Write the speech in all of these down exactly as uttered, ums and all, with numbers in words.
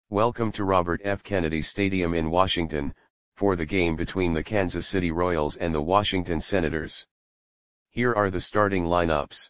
Welcome to Robert F. Kennedy Stadium in Washington, for the game between the Kansas City Royals and the Washington Senators. Here are the starting lineups.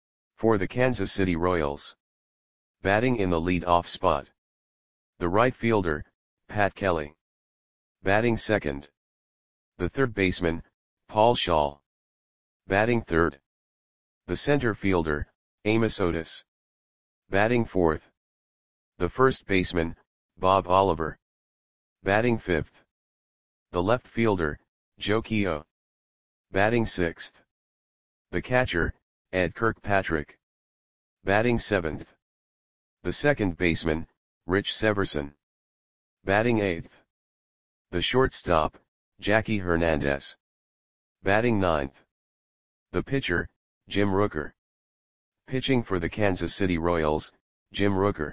For the Kansas City Royals. Batting in the lead-off spot. The right fielder, Pat Kelly. Batting second. The third baseman, Paul Schaal. Batting third. The center fielder, Amos Otis. Batting fourth. The first baseman, Bob Oliver. Batting fifth. The left fielder, Joe Keough. Batting sixth. The catcher, Ed Kirkpatrick. Batting seventh. The second baseman, Rich Severson. Batting eighth. The shortstop, Jackie Hernandez. Batting ninth. The pitcher, Jim Rooker. Pitching for the Kansas City Royals, Jim Rooker.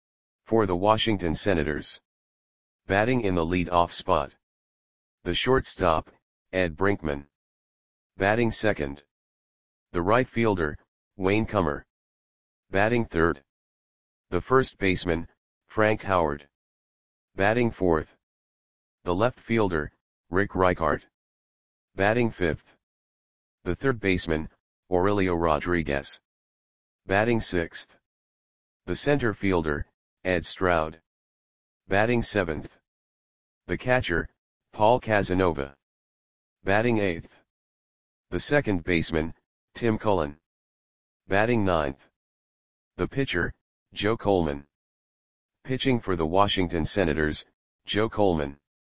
For the Washington Senators. Batting in the lead-off spot. The shortstop, Ed Brinkman. Batting second. The right fielder, Wayne Kummer. Batting third. The first baseman, Frank Howard. Batting fourth. The left fielder, Rick Reichart. Batting fifth. The third baseman, Aurelio Rodriguez. Batting sixth. The center fielder, Ed Stroud. Batting seventh. The catcher, Paul Casanova. Batting eighth. The second baseman, Tim Cullen. Batting ninth. The pitcher, Joe Coleman. Pitching for the Washington Senators, Joe Coleman.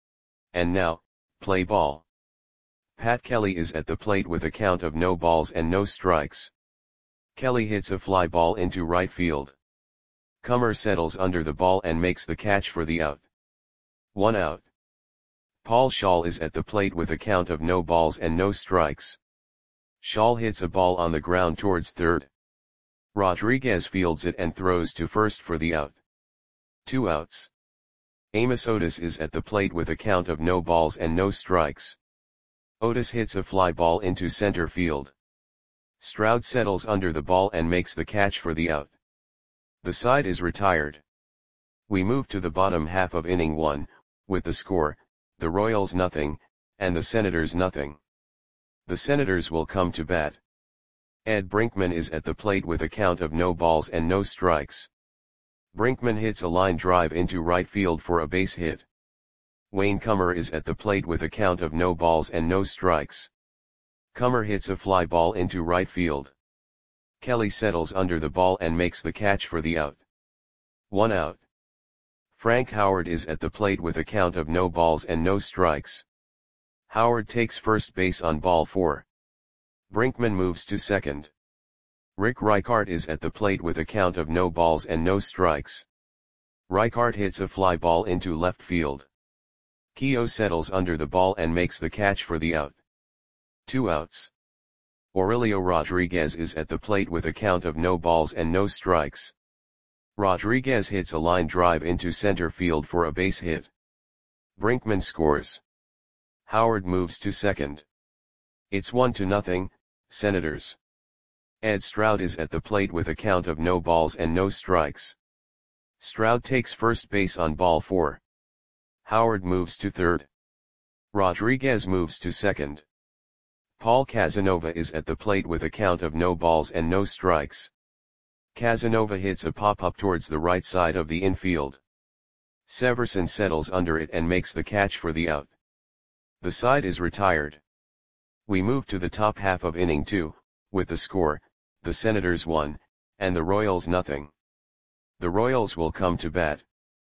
And now, play ball. Pat Kelly is at the plate with a count of no balls and no strikes. Kelly hits a fly ball into right field. Kummer settles under the ball and makes the catch for the out. One out. Paul Schaal is at the plate with a count of no balls and no strikes. Schaal hits a ball on the ground towards third. Rodriguez fields it and throws to first for the out. Two outs. Amos Otis is at the plate with a count of no balls and no strikes. Otis hits a fly ball into center field. Stroud settles under the ball and makes the catch for the out. The side is retired. We move to the bottom half of inning one, with the score, the Royals nothing, and the Senators nothing. The Senators will come to bat. Ed Brinkman is at the plate with a count of no balls and no strikes. Brinkman hits a line drive into right field for a base hit. Wayne Kummer is at the plate with a count of no balls and no strikes. Kummer hits a fly ball into right field. Kelly settles under the ball and makes the catch for the out. One out. Frank Howard is at the plate with a count of no balls and no strikes. Howard takes first base on ball four. Brinkman moves to second. Rick Reichart is at the plate with a count of no balls and no strikes. Reichart hits a fly ball into left field. Keough settles under the ball and makes the catch for the out. Two outs. Aurelio Rodriguez is at the plate with a count of no balls and no strikes. Rodriguez hits a line drive into center field for a base hit. Brinkman scores. Howard moves to second. It's one to nothing, Senators. Ed Stroud is at the plate with a count of no balls and no strikes. Stroud takes first base on ball four. Howard moves to third. Rodriguez moves to second. Paul Casanova is at the plate with a count of no balls and no strikes. Casanova hits a pop-up towards the right side of the infield. Severson settles under it and makes the catch for the out. The side is retired. We move to the top half of inning two, with the score, the Senators one, and the Royals nothing. The Royals will come to bat.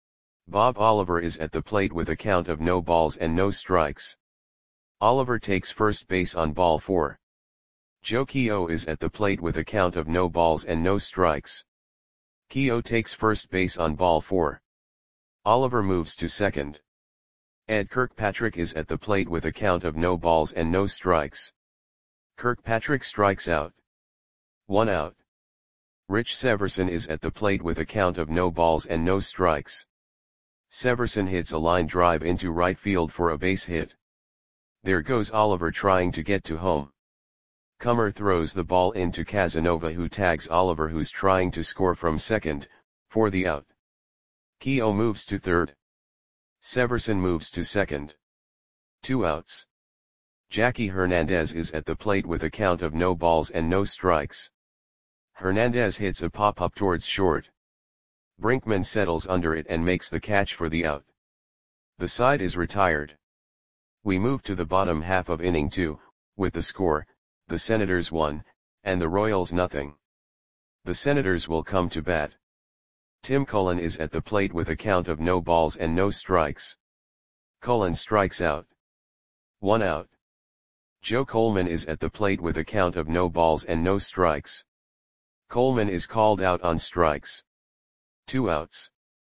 Bob Oliver is at the plate with a count of no balls and no strikes. Oliver takes first base on ball four. Joe Keough is at the plate with a count of no balls and no strikes. Keough takes first base on ball four. Oliver moves to second. Ed Kirkpatrick is at the plate with a count of no balls and no strikes. Kirkpatrick strikes out. One out. Rich Severson is at the plate with a count of no balls and no strikes. Severson hits a line drive into right field for a base hit. There goes Oliver trying to get to home. Kummer throws the ball into Casanova, who tags Oliver, who's trying to score from second, for the out. Keogh moves to third. Severson moves to second. Two outs. Jackie Hernandez is at the plate with a count of no balls and no strikes. Hernandez hits a pop-up towards short. Brinkman settles under it and makes the catch for the out. The side is retired. We move to the bottom half of inning two, with the score, the Senators one, and the Royals nothing. The Senators will come to bat. Tim Cullen is at the plate with a count of no balls and no strikes. Cullen strikes out. One out. Joe Coleman is at the plate with a count of no balls and no strikes. Coleman is called out on strikes. Two outs.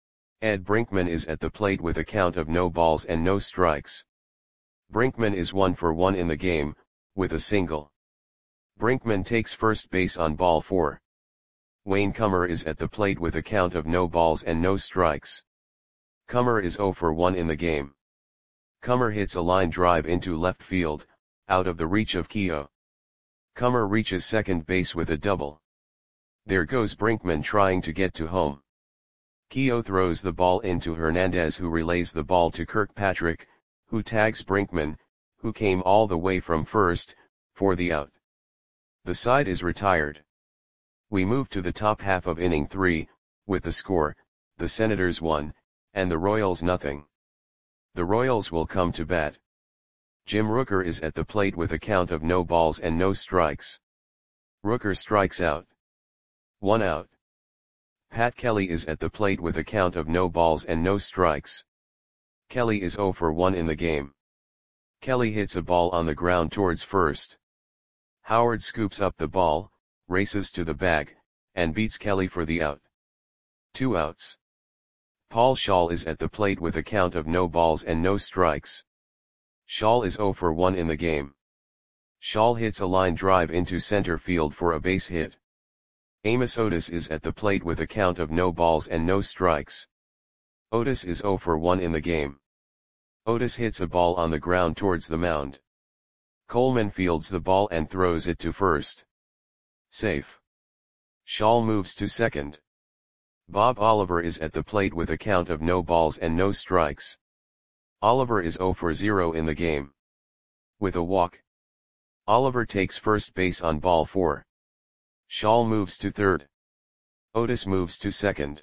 Ed Brinkman is at the plate with a count of no balls and no strikes. Brinkman is one for one in the game, with a single. Brinkman takes first base on ball four. Wayne Comer is at the plate with a count of no balls and no strikes. Comer is zero for one in the game. Comer hits a line drive into left field, out of the reach of Keogh. Comer reaches second base with a double. There goes Brinkman trying to get to home. Keogh throws the ball into Hernandez, who relays the ball to Kirkpatrick, who tags Brinkman, who came all the way from first, for the out. The side is retired. We move to the top half of inning three, with the score, the Senators one, and the Royals nothing. The Royals will come to bat. Jim Rooker is at the plate with a count of no balls and no strikes. Rooker strikes out. One out. Pat Kelly is at the plate with a count of no balls and no strikes. Kelly is zero for one in the game. Kelly hits a ball on the ground towards first. Howard scoops up the ball, races to the bag, and beats Kelly for the out. Two outs. Paul Shaw is at the plate with a count of no balls and no strikes. Shaw is zero for one in the game. Shaw hits a line drive into center field for a base hit. Amos Otis is at the plate with a count of no balls and no strikes. Otis is zero for one in the game. Otis hits a ball on the ground towards the mound. Coleman fields the ball and throws it to first. Safe. Shaw moves to second. Bob Oliver is at the plate with a count of no balls and no strikes. Oliver is zero for zero in the game. With a walk. Oliver takes first base on ball four. Shaw moves to third. Otis moves to second.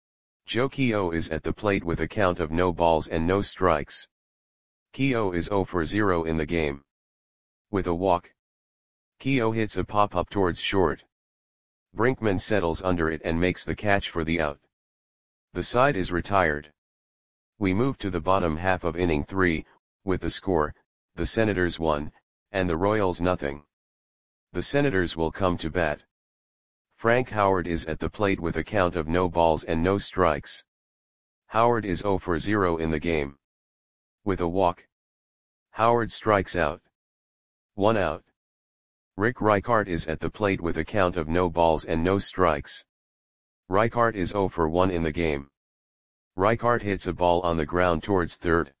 Joe Keogh is at the plate with a count of no balls and no strikes. Keogh is zero for zero in the game. With a walk. Keogh hits a pop-up towards short. Brinkman settles under it and makes the catch for the out. The side is retired. We move to the bottom half of inning three, with the score, the Senators one, and the Royals nothing. The Senators will come to bat. Frank Howard is at the plate with a count of no balls and no strikes. Howard is zero for zero in the game. With a walk. Howard strikes out. One out. Rick Reichart is at the plate with a count of no balls and no strikes. Reichart is zero for one in the game. Reichart hits a ball on the ground towards third.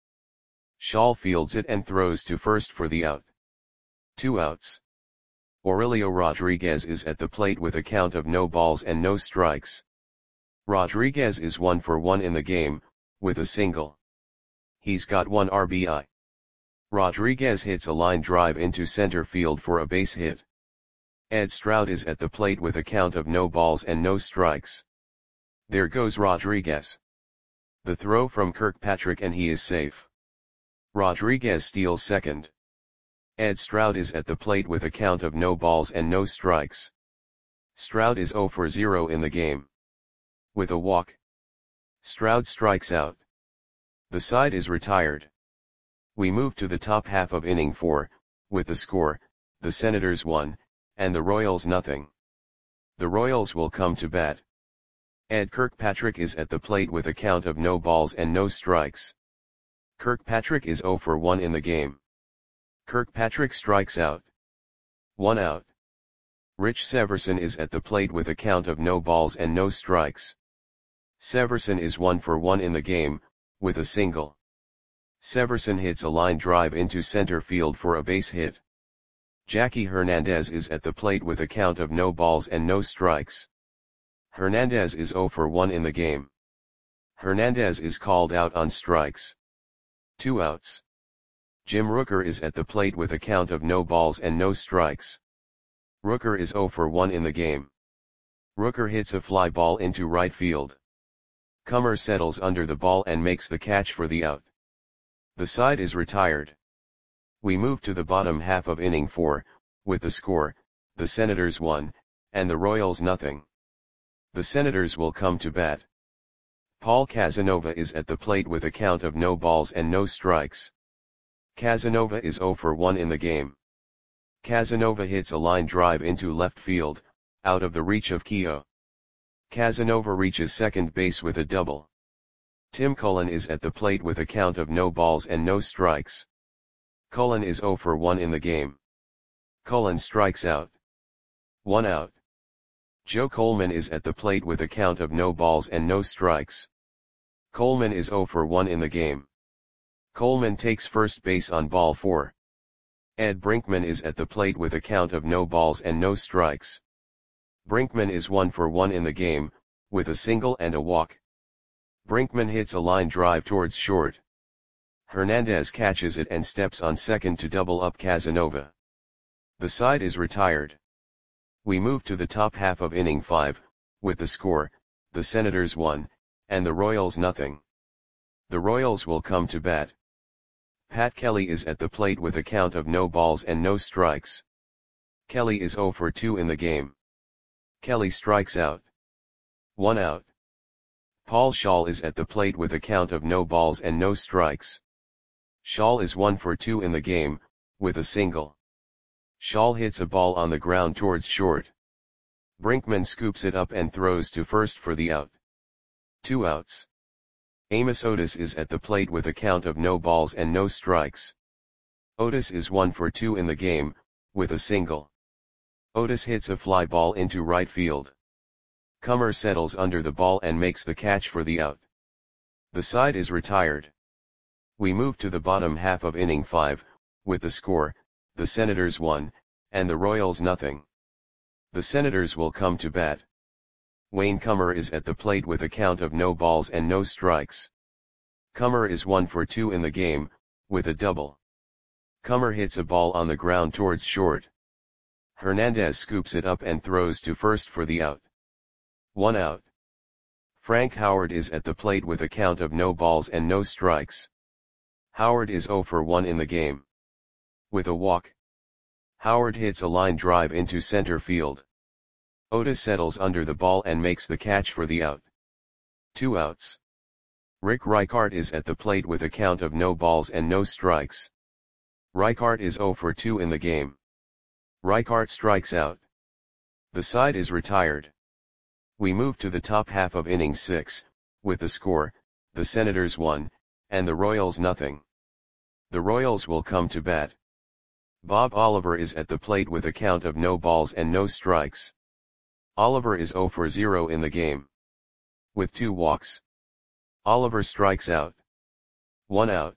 Shaw fields it and throws to first for the out. Two outs. Aurelio Rodriguez is at the plate with a count of no balls and no strikes. Rodriguez is one for one in the game, with a single. He's got one R B I. Rodriguez hits a line drive into center field for a base hit. Ed Stroud is at the plate with a count of no balls and no strikes. There goes Rodriguez. The throw from Kirkpatrick and he is safe. Rodriguez steals second. Ed Stroud is at the plate with a count of no balls and no strikes. Stroud is zero for zero in the game. With a walk. Stroud strikes out. The side is retired. We move to the top half of inning four, with the score, the Senators one, and the Royals nothing. The Royals will come to bat. Ed Kirkpatrick is at the plate with a count of no balls and no strikes. Kirkpatrick is zero for one in the game. Kirkpatrick strikes out. One out. Rich Severson is at the plate with a count of no balls and no strikes. Severson is one for one in the game, with a single. Severson hits a line drive into center field for a base hit. Jackie Hernandez is at the plate with a count of no balls and no strikes. Hernandez is zero for one in the game. Hernandez is called out on strikes. Two outs. Jim Rooker is at the plate with a count of no balls and no strikes. Rooker is oh for one in the game. Rooker hits a fly ball into right field. Comer settles under the ball and makes the catch for the out. The side is retired. We move to the bottom half of inning four, with the score, the Senators one, and the Royals nothing. The Senators will come to bat. Paul Casanova is at the plate with a count of no balls and no strikes. Casanova is oh for one in the game. Casanova hits a line drive into left field, out of the reach of Keogh. Casanova reaches second base with a double. Tim Cullen is at the plate with a count of no balls and no strikes. Cullen is oh for one in the game. Cullen strikes out. One out. Joe Coleman is at the plate with a count of no balls and no strikes. Coleman is oh for one in the game. Coleman takes first base on ball four. Ed Brinkman is at the plate with a count of no balls and no strikes. Brinkman is one for one in the game, with a single and a walk. Brinkman hits a line drive towards short. Hernandez catches it and steps on second to double up Casanova. The side is retired. We move to the top half of inning five, with the score, the Senators one, and the Royals nothing. The Royals will come to bat. Pat Kelly is at the plate with a count of no balls and no strikes. Kelly is oh for two in the game. Kelly strikes out. One out. Paul Schall is at the plate with a count of no balls and no strikes. Schall is one for two in the game, with a single. Schall hits a ball on the ground towards short. Brinkman scoops it up and throws to first for the out. Two outs. Amos Otis is at the plate with a count of no balls and no strikes. Otis is one for two in the game, with a single. Otis hits a fly ball into right field. Comer settles under the ball and makes the catch for the out. The side is retired. We move to the bottom half of inning five, with the score, the Senators one, and the Royals nothing. The Senators will come to bat. Wayne Comer is at the plate with a count of no balls and no strikes. Comer is one for two in the game, with a double. Comer hits a ball on the ground towards short. Hernandez scoops it up and throws to first for the out. One out. Frank Howard is at the plate with a count of no balls and no strikes. Howard is oh for one in the game. With a walk. Howard hits a line drive into center field. Otis settles under the ball and makes the catch for the out. Two outs. Rick Reichart is at the plate with a count of no balls and no strikes. Reichart is oh for two in the game. Reichart strikes out. The side is retired. We move to the top half of inning six, with the score, the Senators one, and the Royals nothing. The Royals will come to bat. Bob Oliver is at the plate with a count of no balls and no strikes. Oliver is oh for zero in the game. With two walks. Oliver strikes out. One out.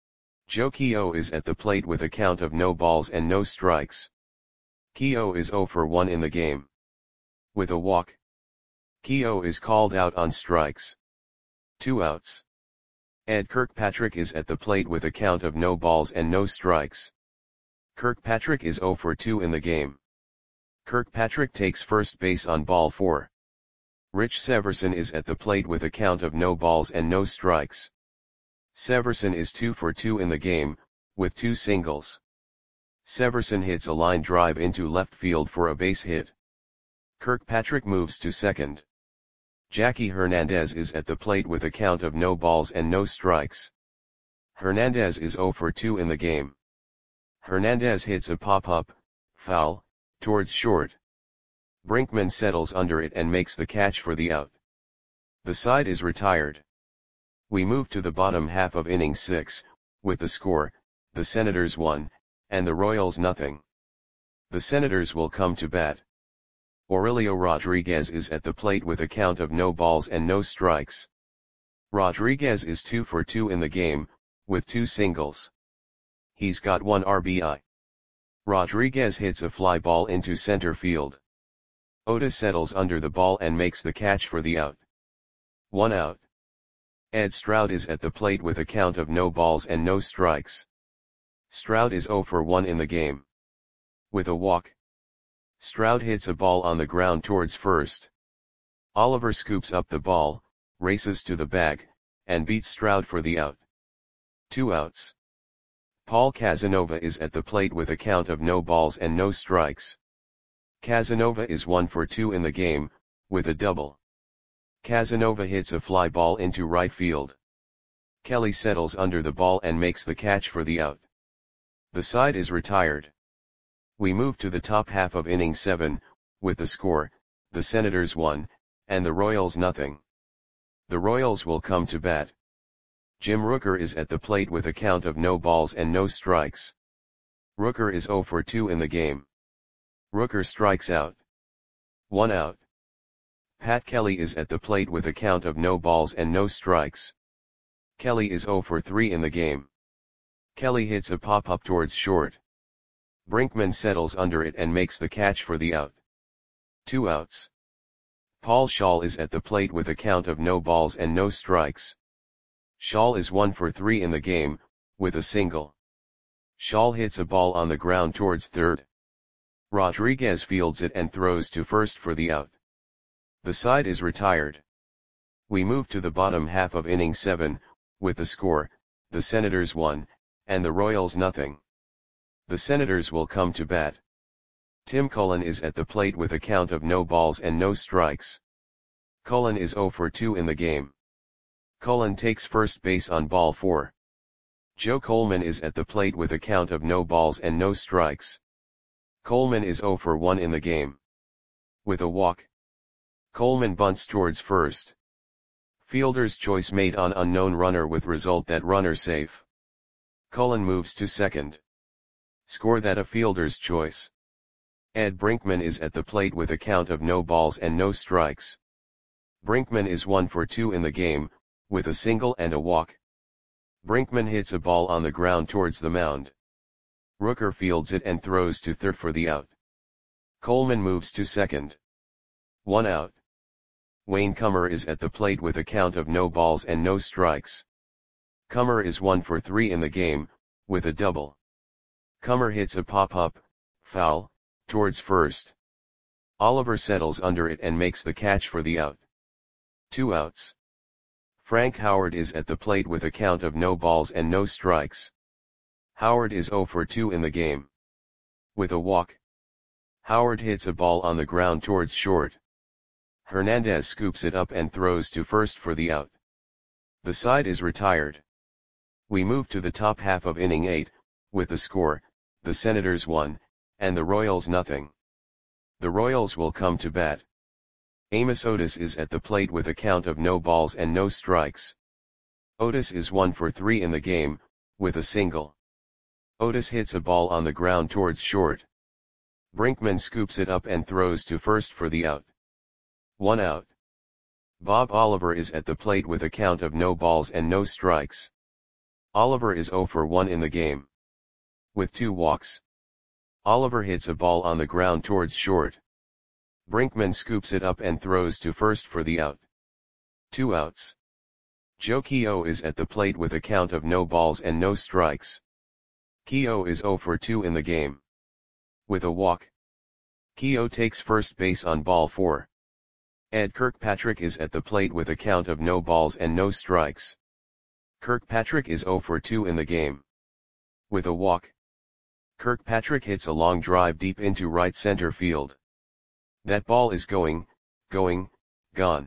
Joe Keogh is at the plate with a count of no balls and no strikes. Keogh is oh for one in the game. With a walk. Keogh is called out on strikes. Two outs. Ed Kirkpatrick is at the plate with a count of no balls and no strikes. Kirkpatrick is oh for two in the game. Kirkpatrick takes first base on ball four. Rich Severson is at the plate with a count of no balls and no strikes. Severson is two for two in the game, with two singles. Severson hits a line drive into left field for a base hit. Kirkpatrick moves to second. Jackie Hernandez is at the plate with a count of no balls and no strikes. Hernandez is oh for two in the game. Hernandez hits a pop-up, foul, towards short. Brinkman settles under it and makes the catch for the out. The side is retired. We move to the bottom half of inning six, with the score, the Senators one, and the Royals nothing. The Senators will come to bat. Aurelio Rodriguez is at the plate with a count of no balls and no strikes. Rodriguez is two for two in the game, with two singles. He's got one R B I. Rodriguez hits a fly ball into center field. Otis settles under the ball and makes the catch for the out. One out. Ed Stroud is at the plate with a count of no balls and no strikes. Stroud is zero for one in the game. With a walk. Stroud hits a ball on the ground towards first. Oliver scoops up the ball, races to the bag, and beats Stroud for the out. Two outs. Paul Casanova is at the plate with a count of no balls and no strikes. Casanova is one for two in the game, with a double. Casanova hits a fly ball into right field. Kelly settles under the ball and makes the catch for the out. The side is retired. We move to the top half of inning seven, with the score, the Senators one, and the Royals nothing. The Royals will come to bat. Jim Rooker is at the plate with a count of no balls and no strikes. Rooker is zero for two in the game. Rooker strikes out. One out. Pat Kelly is at the plate with a count of no balls and no strikes. Kelly is zero for three in the game. Kelly hits a pop-up towards short. Brinkman settles under it and makes the catch for the out. Two outs. Paul Schaal is at the plate with a count of no balls and no strikes. Schaal is one for three in the game, with a single. Schaal hits a ball on the ground towards third. Rodriguez fields it and throws to first for the out. The side is retired. We move to the bottom half of inning seven, with the score, the Senators one, and the Royals nothing. The Senators will come to bat. Tim Cullen is at the plate with a count of no balls and no strikes. Cullen is zero for two in the game. Cullen takes first base on ball four. Joe Coleman is at the plate with a count of no balls and no strikes. Coleman is zero for one in the game. With a walk. Coleman bunts towards first. Fielder's choice made on unknown runner with result that runner safe. Cullen moves to second. Score that a fielder's choice. Ed Brinkman is at the plate with a count of no balls and no strikes. Brinkman is one for two in the game, with a single and a walk. Brinkman hits a ball on the ground towards the mound. Rooker fields it and throws to third for the out. Coleman moves to second. One out. Wayne Comer is at the plate with a count of no balls and no strikes. Comer is one for three in the game, with a double. Comer hits a pop-up, foul, towards first. Oliver settles under it and makes the catch for the out. Two outs. Frank Howard is at the plate with a count of no balls and no strikes. Howard is zero for two in the game. With a walk. Howard hits a ball on the ground towards short. Hernandez scoops it up and throws to first for the out. The side is retired. We move to the top half of inning eight, with the score, the Senators one, and the Royals nothing. The Royals will come to bat. Amos Otis is at the plate with a count of no balls and no strikes. Otis is one for three in the game, with a single. Otis hits a ball on the ground towards short. Brinkman scoops it up and throws to first for the out. One out. Bob Oliver is at the plate with a count of no balls and no strikes. Oliver is zero for one in the game. With two walks. Oliver hits a ball on the ground towards short. Brinkman scoops it up and throws to first for the out. Two outs. Joe Keough is at the plate with a count of no balls and no strikes. Keough is zero for two in the game. With a walk. Keough takes first base on ball four. Ed Kirkpatrick is at the plate with a count of no balls and no strikes. Kirkpatrick is zero for two in the game. With a walk. Kirkpatrick hits a long drive deep into right center field. That ball is going, going, gone.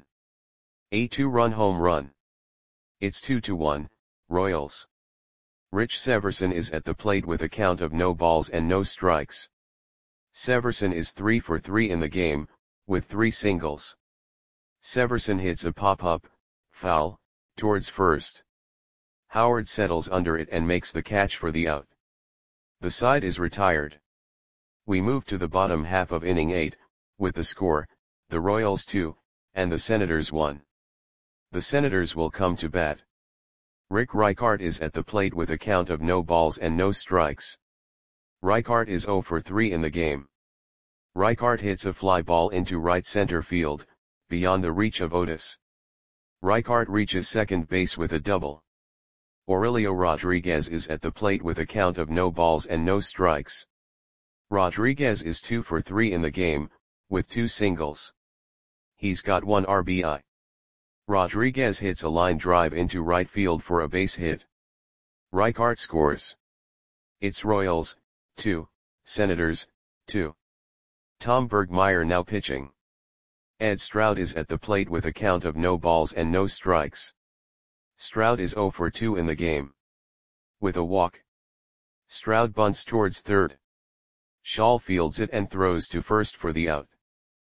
A two-run home run. It's two to one, Royals. Rich Severson is at the plate with a count of no balls and no strikes. Severson is three for three in the game, with three singles. Severson hits a pop-up, foul, towards first. Howard settles under it and makes the catch for the out. The side is retired. We move to the bottom half of inning eight, with the score, the Royals two, and the Senators one. The Senators will come to bat. Rick Reichart is at the plate with a count of no balls and no strikes. Reichart is zero for three in the game. Reichart hits a fly ball into right center field, beyond the reach of Otis. Reichart reaches second base with a double. Aurelio Rodriguez is at the plate with a count of no balls and no strikes. Rodriguez is two for three in the game, with two singles. He's got one R B I. Rodriguez hits a line drive into right field for a base hit. Reichart scores. It's Royals, two, Senators, two. Tom Bergmeyer now pitching. Ed Stroud is at the plate with a count of no balls and no strikes. Stroud is zero for two in the game. With a walk. Stroud bunts towards third. Shaw fields it and throws to first for the out.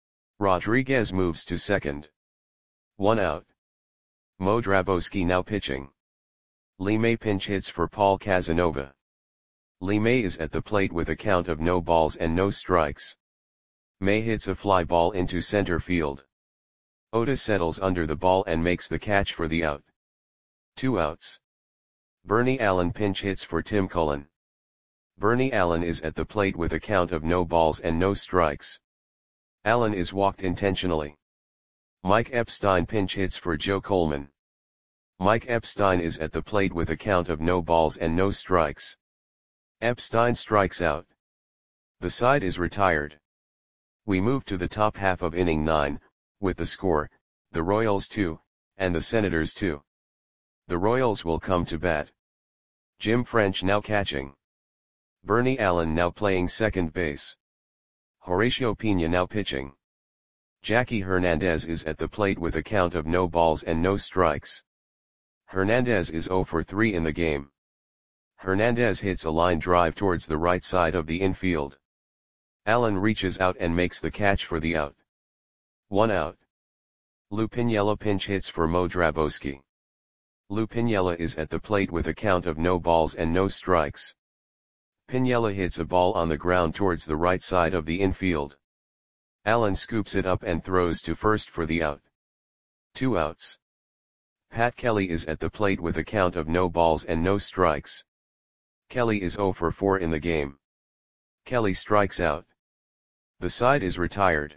Rodriguez moves to second. One out. Mo Drabowski now pitching. Lee May pinch hits for Paul Casanova. Lee May is at the plate with a count of no balls and no strikes. May hits a fly ball into center field. Oda settles under the ball and makes the catch for the out. Two outs. Bernie Allen pinch hits for Tim Cullen. Bernie Allen is at the plate with a count of no balls and no strikes. Allen is walked intentionally. Mike Epstein pinch hits for Joe Coleman. Mike Epstein is at the plate with a count of no balls and no strikes. Epstein strikes out. The side is retired. We move to the top half of inning nine, with the score, the Royals two, and the Senators two. The Royals will come to bat. Jim French now catching. Bernie Allen now playing second base. Horacio Pena now pitching. Jackie Hernandez is at the plate with a count of no balls and no strikes. Hernandez is zero for three in the game. Hernandez hits a line drive towards the right side of the infield. Allen reaches out and makes the catch for the out. One out. Lou Piniella pinch hits for Mo Drabowski. Lou Piniella is at the plate with a count of no balls and no strikes. Piniella hits a ball on the ground towards the right side of the infield. Allen scoops it up and throws to first for the out. Two outs. Pat Kelly is at the plate with a count of no balls and no strikes. Kelly is zero for four in the game. Kelly strikes out. The side is retired.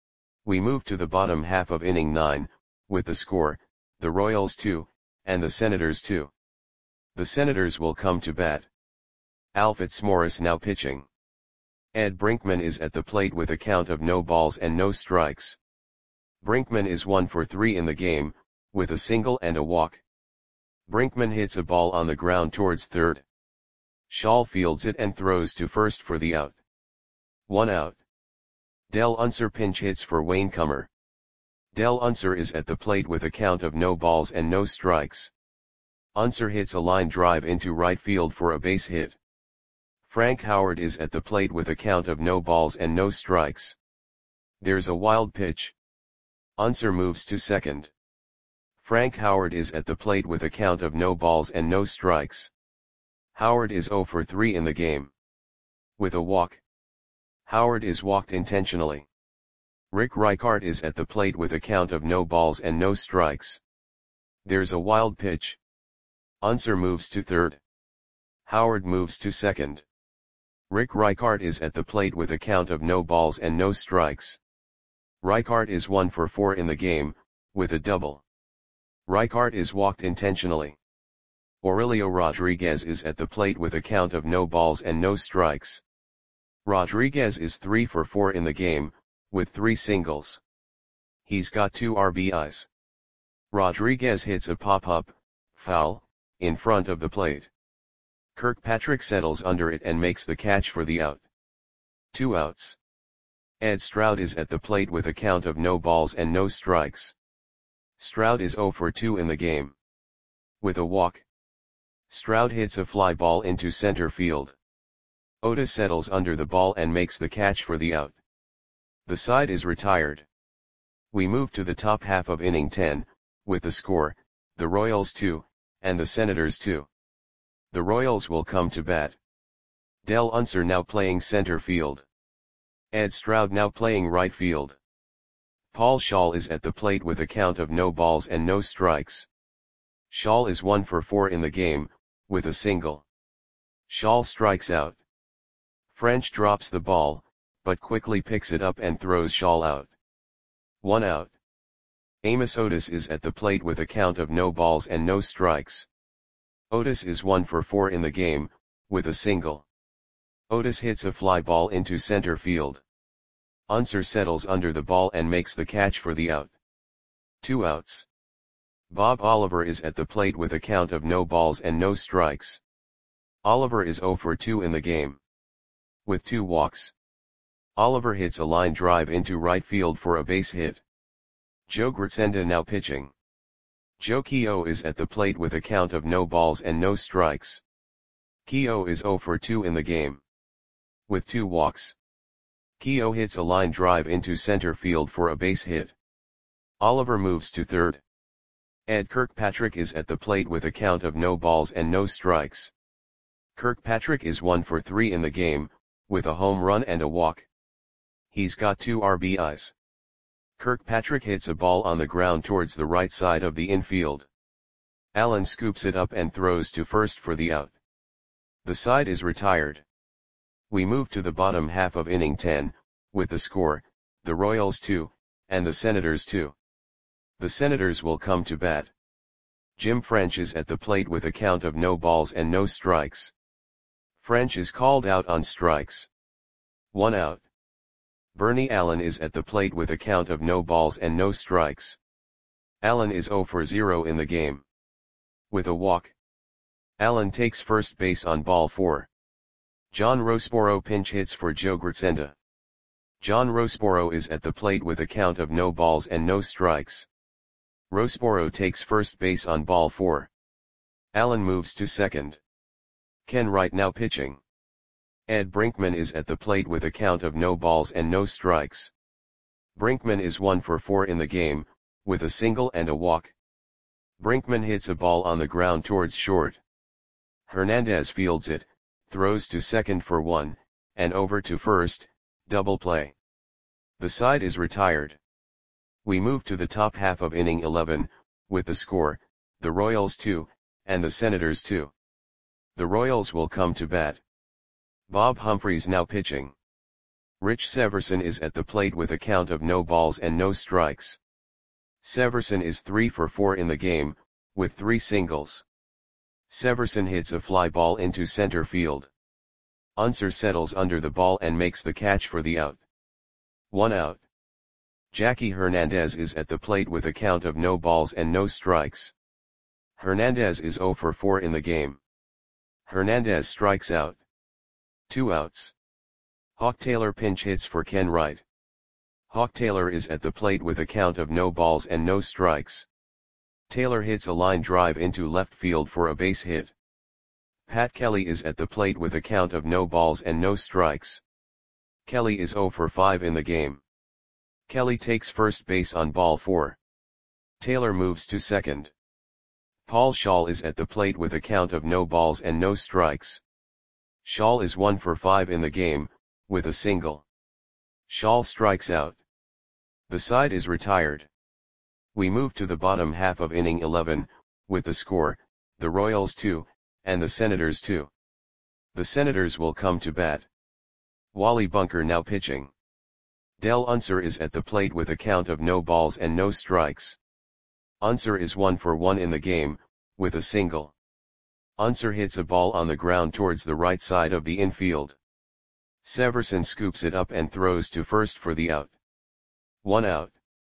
We move to the bottom half of inning nine, with the score, the Royals two, and the Senators two. The Senators will come to bat. Al Fitzmaurice now pitching. Ed Brinkman is at the plate with a count of no balls and no strikes. Brinkman is one for three in the game, with a single and a walk. Brinkman hits a ball on the ground towards third. Shaw fields it and throws to first for the out. One out. Del Unser pinch hits for Wayne Comer. Del Unser is at the plate with a count of no balls and no strikes. Unser hits a line drive into right field for a base hit. Frank Howard is at the plate with a count of no balls and no strikes. There's a wild pitch. Unser moves to second. Frank Howard is at the plate with a count of no balls and no strikes. Howard is zero for three in the game. With a walk. Howard is walked intentionally. Rick Reichart is at the plate with a count of no balls and no strikes. There's a wild pitch. Unser moves to third. Howard moves to second. Rick Reichart is at the plate with a count of no balls and no strikes. Reichart is one for four in the game, with a double. Reichart is walked intentionally. Aurelio Rodriguez is at the plate with a count of no balls and no strikes. Rodriguez is three for four in the game, with three singles. He's got two R B Is. Rodriguez hits a pop-up, foul, in front of the plate. Kirkpatrick settles under it and makes the catch for the out. Two outs. Ed Stroud is at the plate with a count of no balls and no strikes. Stroud is zero for two in the game. With a walk. Stroud hits a fly ball into center field. Oda settles under the ball and makes the catch for the out. The side is retired. We move to the top half of inning ten, with the score, the Royals two, and the Senators two. The Royals will come to bat. Del Unser now playing center field. Ed Stroud now playing right field. Paul Schaal is at the plate with a count of no balls and no strikes. Schaal is one for four in the game, with a single. Schaal strikes out. French drops the ball, but quickly picks it up and throws Schaal out. One out. Amos Otis is at the plate with a count of no balls and no strikes. Otis is one for four in the game, with a single. Otis hits a fly ball into center field. Unser settles under the ball and makes the catch for the out. Two outs. Bob Oliver is at the plate with a count of no balls and no strikes. Oliver is zero for two in the game, with two walks. Oliver hits a line drive into right field for a base hit. Joe Gritsenda now pitching. Joe Keough is at the plate with a count of no balls and no strikes. Keough is zero for two in the game, with two walks. Keough hits a line drive into center field for a base hit. Oliver moves to third. Ed Kirkpatrick is at the plate with a count of no balls and no strikes. Kirkpatrick is one for three in the game, with a home run and a walk. He's got two R B Is. Kirkpatrick hits a ball on the ground towards the right side of the infield. Allen scoops it up and throws to first for the out. The side is retired. We move to the bottom half of inning ten, with the score, the Royals two, and the Senators two. The Senators will come to bat. Jim French is at the plate with a count of no balls and no strikes. French is called out on strikes. One out. Bernie Allen is at the plate with a count of no balls and no strikes. Allen is zero for zero in the game, with a walk. Allen takes first base on ball four. John Roseboro pinch hits for Joe Gritsenda. John Roseboro is at the plate with a count of no balls and no strikes. Roseboro takes first base on ball four. Allen moves to second. Ken Wright now pitching. Ed Brinkman is at the plate with a count of no balls and no strikes. Brinkman is one for four in the game, with a single and a walk. Brinkman hits a ball on the ground towards short. Hernandez fields it, throws to second for one, and over to first, double play. The side is retired. We move to the top half of inning eleven, with the score, the Royals two, and the Senators two. The Royals will come to bat. Bob Humphreys now pitching. Rich Severson is at the plate with a count of no balls and no strikes. Severson is three for four in the game, with three singles. Severson hits a fly ball into center field. Unser settles under the ball and makes the catch for the out. One out. Jackie Hernandez is at the plate with a count of no balls and no strikes. Hernandez is zero for four in the game. Hernandez strikes out. Two outs. Hawk Taylor pinch hits for Ken Wright. Hawk Taylor is at the plate with a count of no balls and no strikes. Taylor hits a line drive into left field for a base hit. Pat Kelly is at the plate with a count of no balls and no strikes. Kelly is zero for five in the game. Kelly takes first base on ball four. Taylor moves to second. Paul Shaw is at the plate with a count of no balls and no strikes. Shaw is one for five in the game, with a single. Shaw strikes out. The side is retired. We move to the bottom half of inning eleven, with the score, the Royals two, and the Senators two. The Senators will come to bat. Wally Bunker now pitching. Del Unser is at the plate with a count of no balls and no strikes. Unser is one for one in the game, with a single. Unser hits a ball on the ground towards the right side of the infield. Severson scoops it up and throws to first for the out. One out.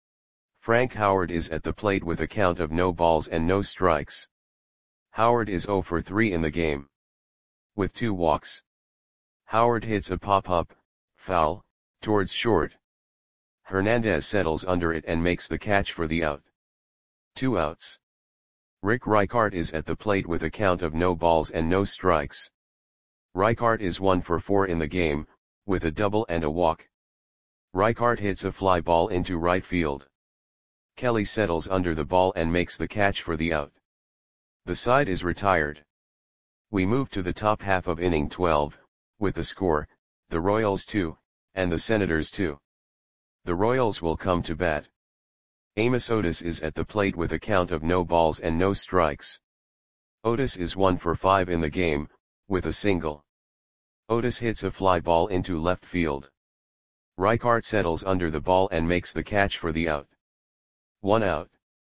Frank Howard is at the plate with a count of no balls and no strikes. Howard is zero for three in the game, with two walks. Howard hits a pop-up, foul, towards short. Hernandez settles under it and makes the catch for the out. Two outs. Rick Reichart is at the plate with a count of no balls and no strikes. Reichart is one for four in the game, with a double and a walk. Reichart hits a fly ball into right field. Kelly settles under the ball and makes the catch for the out. The side is retired. We move to the top half of inning twelve, with the score, the Royals two, and the Senators two. The Royals will come to bat. Amos Otis is at the plate with a count of no balls and no strikes. Otis is one for five in the game, with a single. Otis hits a fly ball into left field. Reichart settles under the ball and makes the catch for the out. One out.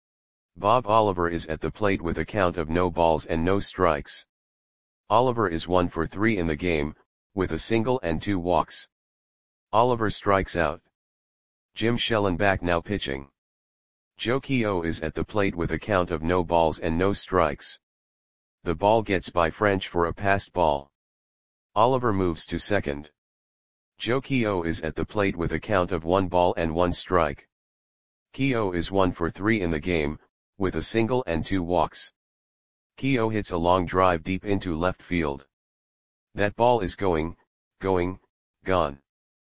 Bob Oliver is at the plate with a count of no balls and no strikes. Oliver is one for three in the game, with a single and two walks. Oliver strikes out. Jim Schellenbach now pitching. Joe Keough is at the plate with a count of no balls and no strikes. The ball gets by French for a passed ball. Oliver moves to second. Joe Keough is at the plate with a count of one ball and one strike. Keough is one for three in the game, with a single and two walks. Keough hits a long drive deep into left field. That ball is going, going, gone.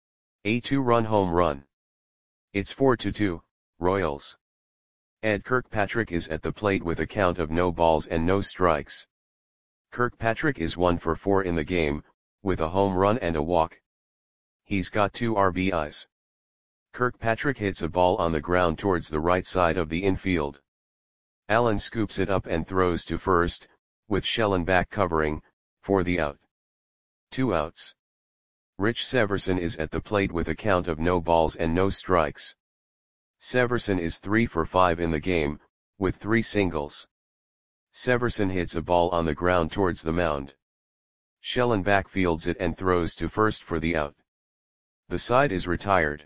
A two-run home run. It's four to two, Royals. Ed Kirkpatrick is at the plate with a count of no balls and no strikes. Kirkpatrick is one for four in the game, with a home run and a walk. He's got two R B Is. Kirkpatrick hits a ball on the ground towards the right side of the infield. Allen scoops it up and throws to first, with Schellenbach covering, for the out. Two outs. Rich Severson is at the plate with a count of no balls and no strikes. Severson is three for five in the game, with three singles. Severson hits a ball on the ground towards the mound. Schellenbach fields it and throws to first for the out. The side is retired.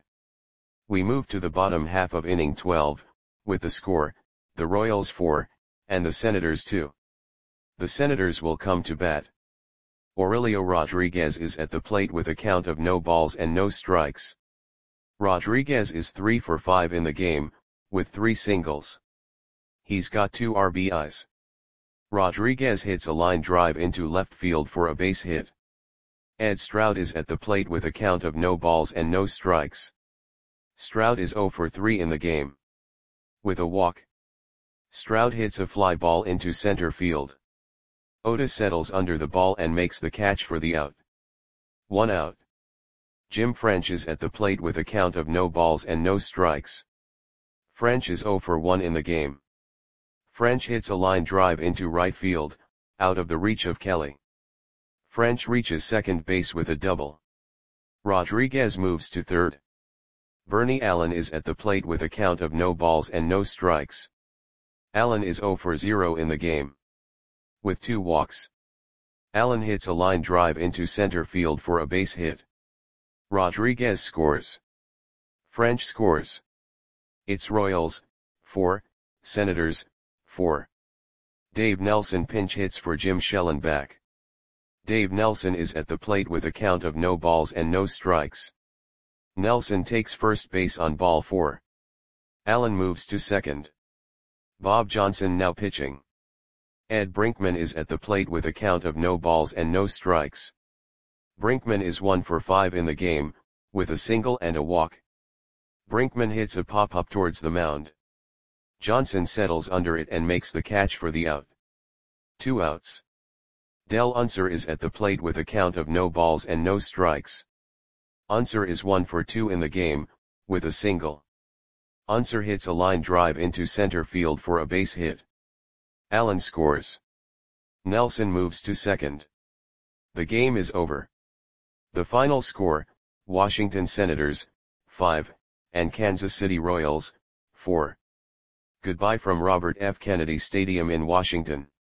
We move to the bottom half of inning twelve, with the score, the Royals four, and the Senators two. The Senators will come to bat. Aurelio Rodriguez is at the plate with a count of no balls and no strikes. Rodriguez is three for five in the game, with three singles. He's got two R B Is. Rodriguez hits a line drive into left field for a base hit. Ed Stroud is at the plate with a count of no balls and no strikes. Stroud is zero for three in the game. With a walk. Stroud hits a fly ball into center field. Otis settles under the ball and makes the catch for the out. One out. Jim French is at the plate with a count of no balls and no strikes. French is zero for one in the game. French hits a line drive into right field, out of the reach of Kelly. French reaches second base with a double. Rodriguez moves to third. Bernie Allen is at the plate with a count of no balls and no strikes. Allen is zero for zero in the game. With two walks. Allen hits a line drive into center field for a base hit. Rodriguez scores. French scores. It's Royals, four, Senators, four. Dave Nelson pinch hits for Jim Schellenbach. Dave Nelson is at the plate with a count of no balls and no strikes. Nelson takes first base on ball four. Allen moves to second. Bob Johnson now pitching. Ed Brinkman is at the plate with a count of no balls and no strikes. Brinkman is one for five in the game, with a single and a walk. Brinkman hits a pop-up towards the mound. Johnson settles under it and makes the catch for the out. Two outs. Del Unser is at the plate with a count of no balls and no strikes. Unser is one for two in the game, with a single. Unser hits a line drive into center field for a base hit. Allen scores. Nelson moves to second. The game is over. The final score, Washington Senators, five, and Kansas City Royals, four. Goodbye from Robert F. Kennedy Stadium in Washington.